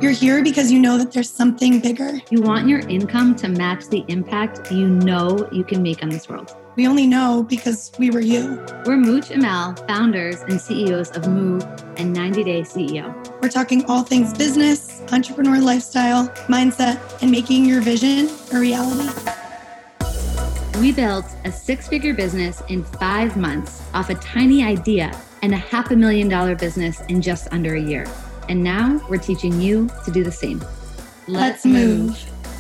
You're here because you know that there's something bigger. You want your income to match the impact you know you can make on this world. We only know because we were you. We're Mooch and Mal, founders and CEOs of Move and 90 Day CEO. We're talking all things business, entrepreneur lifestyle, mindset, and making your vision a reality. We built a 6-figure business in 5 months off a tiny idea and a $500,000 business in just under a year. And now we're teaching you to do the same. Let's move.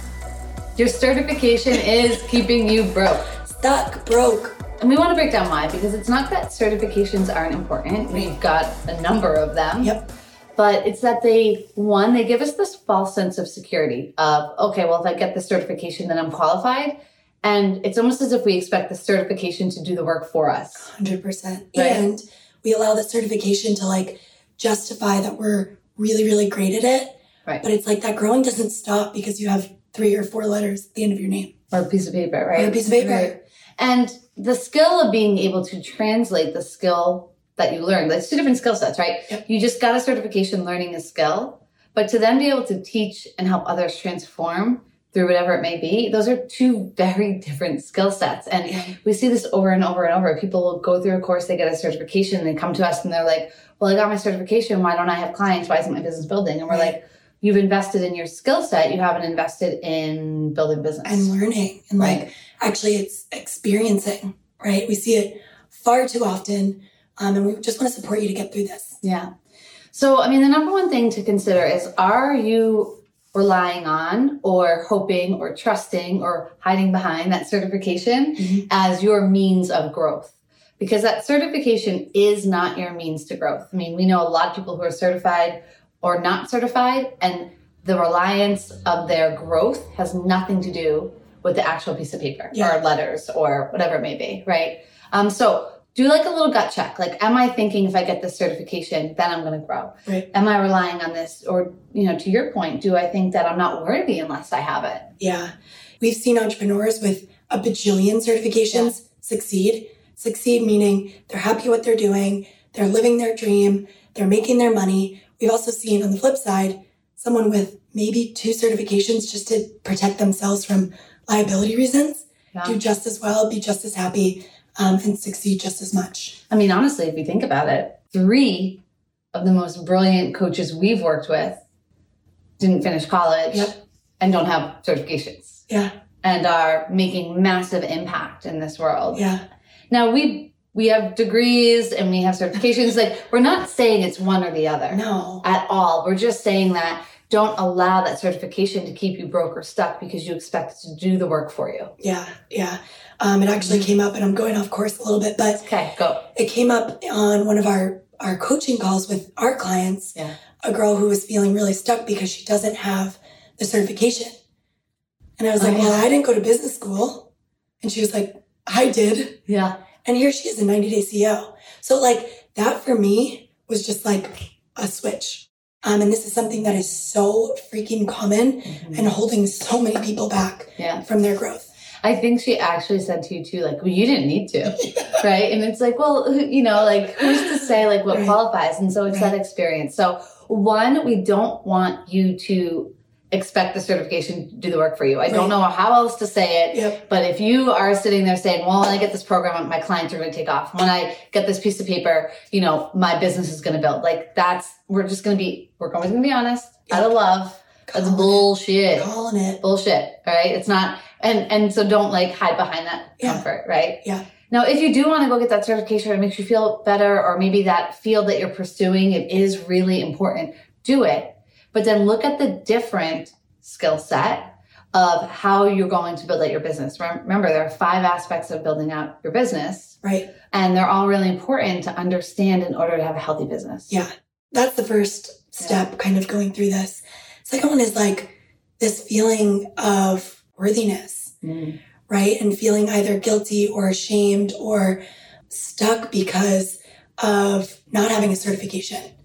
Your certification is keeping you broke. Stuck, broke. And we want to break down why, because it's not that certifications aren't important. We've got a number of them. Yep. But it's that they give us this false sense of security of, okay, well, if I get this certification, then I'm qualified. And it's almost as if we expect the certification to do the work for us. 100%. Right? And we allow the certification to justify that we're really, really great at it. Right. But it's like that growing doesn't stop because you have 3 or 4 letters at the end of your name. Or a piece of paper, right? Or a piece of paper. Right. And the skill of being able to translate the skill that you learned, that's 2 different skill sets, right? Yep. You just got a certification learning a skill, but to then be able to teach and help others transform through whatever it may be, those are 2 very different skill sets. And we see this over and over and over. People will go through a course, they get a certification, and they come to us and they're like, well, I got my certification. Why don't I have clients? Why isn't my business building? And we're like, you've invested in your skill set. You haven't invested in building business. And learning. And actually it's experiencing, right? We see it far too often. And we just want to support you to get through this. Yeah. So, the number one thing to consider is, are you relying on or hoping or trusting or hiding behind that certification as your means of growth? Because that certification is not your means to growth. We know a lot of people who are certified or not certified, and the reliance of their growth has nothing to do with the actual piece of paper or letters or whatever it may be, right? So do a little gut check. Am I thinking if I get this certification, then I'm going to grow? Right. Am I relying on this? Or, to your point, do I think that I'm not worthy unless I have it? Yeah. We've seen entrepreneurs with a bajillion certifications succeed. Succeed meaning they're happy what they're doing, they're living their dream, they're making their money. We've also seen on the flip side, someone with maybe 2 certifications just to protect themselves from liability reasons, do just as well, be just as happy, and succeed just as much. Honestly, if you think about it, 3 of the most brilliant coaches we've worked with didn't finish college and don't have certifications. Yeah. And are making massive impact in this world. Yeah. Now, we have degrees and we have certifications. We're not saying it's one or the other. No. At all. We're just saying that don't allow that certification to keep you broke or stuck because you expect it to do the work for you. Yeah. Yeah. It actually came up, and I'm going off course a little bit, but okay, go. It came up on one of our coaching calls with our clients. Yeah. A girl who was feeling really stuck because she doesn't have the certification. And I was like, well, I didn't go to business school. And she was like, I did. Yeah. And here she is, a 90-day CEO. So that for me was just a switch. And this is something that is so freaking common and holding so many people back from their growth. I think she actually said to you too, well, you didn't need to, right? And it's well, who's to say what qualifies? And so it's that experience. So 1, we don't want you to expect the certification to do the work for you. I don't know how else to say it, but if you are sitting there saying, well, when I get this program, my clients are going to take off. When I get this piece of paper, my business is going to build. We're always going to be honest, out of love. That's bullshit. Calling it. Bullshit, all right? It's not, and so don't hide behind that comfort, right? Yeah. Now, if you do want to go get that certification, it makes you feel better, or maybe that field that you're pursuing, it is really important, do it. But then look at the different skill set of how you're going to build out your business. Remember, there are 5 aspects of building out your business. Right. And they're all really important to understand in order to have a healthy business. Yeah. That's the first step kind of going through this. Second one is this feeling of worthiness, right? And feeling either guilty or ashamed or stuck because of not having a certification,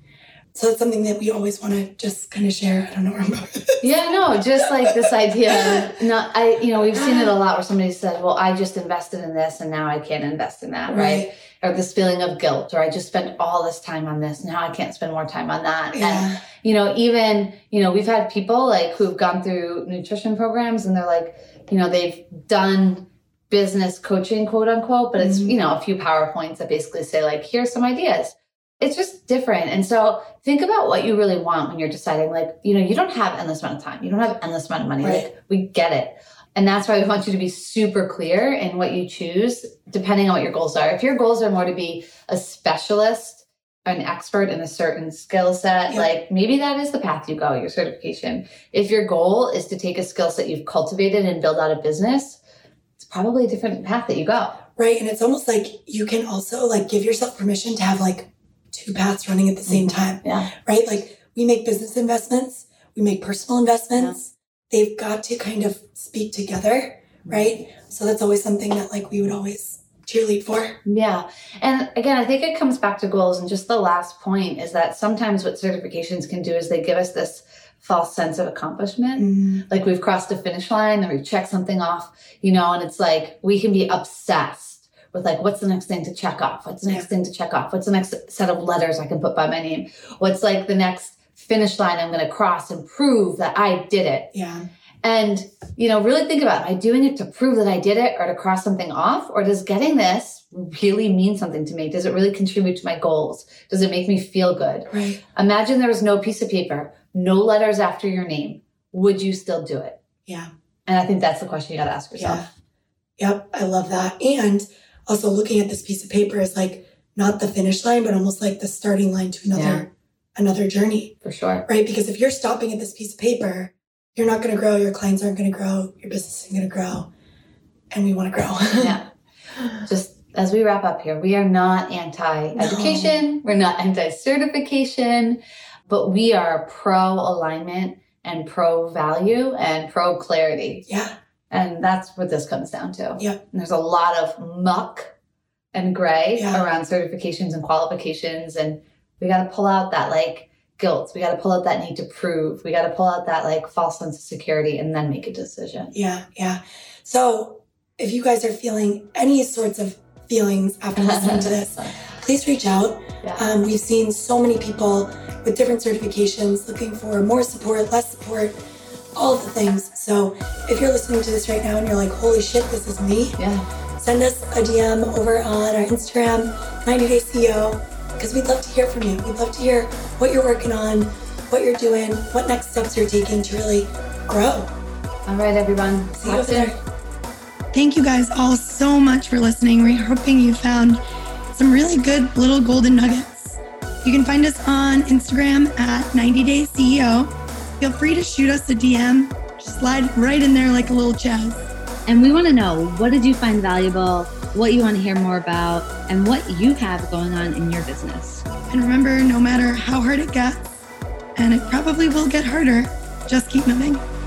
So that's something that we always want to just kind of share. I don't know where I'm going with this. Yeah, no, just like this idea. We've seen it a lot where somebody said, well, I just invested in this and now I can't invest in that, right? Or this feeling of guilt, or I just spent all this time on this. Now I can't spend more time on that. Yeah. And, we've had people like who've gone through nutrition programs and they're like, they've done business coaching, quote unquote, but it's, a few PowerPoints that basically say like, here's some ideas. It's just different. And so think about what you really want when you're deciding, like, you don't have endless amount of time. You don't have endless amount of money. Right. Like, we get it. And that's why we want you to be super clear in what you choose, depending on what your goals are. If your goals are more to be a specialist, an expert in a certain skill set, like maybe that is the path you go, your certification. If your goal is to take a skill set you've cultivated and build out a business, it's probably a different path that you go. Right. And it's almost like you can also like give yourself permission to have like two paths running at the same time. Yeah. Right. Like we make business investments, we make personal investments. Yeah. They've got to kind of speak together. Right. So that's always something that like we would always cheerlead for. Yeah. And again, I think it comes back to goals. And just the last point is that sometimes what certifications can do is they give us this false sense of accomplishment. Like we've crossed a finish line and we've checked something off, and it's like we can be obsessed with like, what's the next thing to check off? What's the next thing to check off? What's the next set of letters I can put by my name? What's like the next finish line I'm going to cross and prove that I did it? Yeah. And, really think about, am I doing it to prove that I did it or to cross something off? Or does getting this really mean something to me? Does it really contribute to my goals? Does it make me feel good? Right. Imagine there was no piece of paper, no letters after your name. Would you still do it? Yeah. And I think that's the question you got to ask yourself. Yeah. Yep. I love that. And also looking at this piece of paper is like not the finish line, but almost like the starting line to another journey. For sure. Right. Because if you're stopping at this piece of paper, you're not going to grow. Your clients aren't going to grow. Your business isn't going to grow. And we want to grow. Yeah. Just as we wrap up here, we are not anti-education. No. We're not anti-certification, but we are pro-alignment and pro-value and pro-clarity. Yeah. And that's what this comes down to. Yep. And there's a lot of muck and gray around certifications and qualifications. And we got to pull out that like guilt. We got to pull out that need to prove. We got to pull out that like false sense of security and then make a decision. Yeah. Yeah. So if you guys are feeling any sorts of feelings after listening to this, please reach out. Yeah. We've seen so many people with different certifications looking for more support, less support, all of the things. So if you're listening to this right now and you're like, holy shit, this is me. Yeah. Send us a DM over on our Instagram, 90 Day CEO, because we'd love to hear from you. We'd love to hear what you're working on, what you're doing, what next steps you're taking to really grow. All right, everyone. See you over there. Thank you guys all so much for listening. We're hoping you found some really good little golden nuggets. You can find us on Instagram at 90 Day CEO. Feel free to shoot us a DM. Just slide right in there like a little Chaz. And we want to know, what did you find valuable, what you want to hear more about, and what you have going on in your business. And remember, no matter how hard it gets, and it probably will get harder, just keep moving.